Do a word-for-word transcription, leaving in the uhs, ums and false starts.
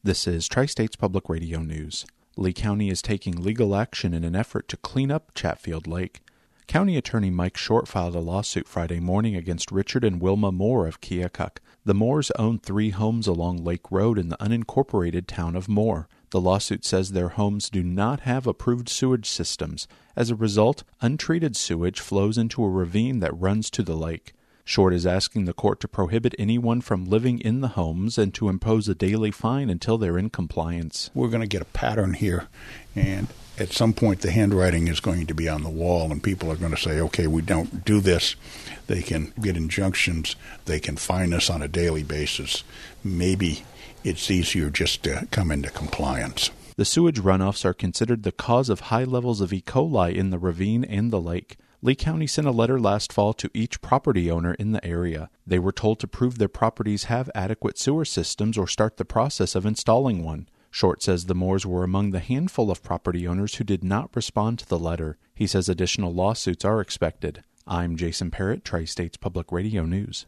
This is Tri-States Public Radio News. Lee County is taking legal action in an effort to clean up Chatfield Lake. County Attorney Mike Short filed a lawsuit Friday morning against Richard and Wilma Moore of Keokuk. The Moores own three homes along Lake Road in the unincorporated town of Moore. The lawsuit says their homes do not have approved sewage systems. As a result, untreated sewage flows into a ravine that runs to the lake. Short is asking the court to prohibit anyone from living in the homes and to impose a daily fine until they're in compliance. We're going to get a pattern here, and at some point the handwriting is going to be on the wall, and people are going to say, okay, we don't do this. They can get injunctions. They can fine us on a daily basis. Maybe it's easier just to come into compliance. The sewage runoffs are considered the cause of high levels of E. coli in the ravine and the lake. Lee County sent a letter last fall to each property owner in the area. They were told to prove their properties have adequate sewer systems or start the process of installing one. Short says the Moores were among the handful of property owners who did not respond to the letter. He says additional lawsuits are expected. I'm Jason Parrott, Tri-States Public Radio News.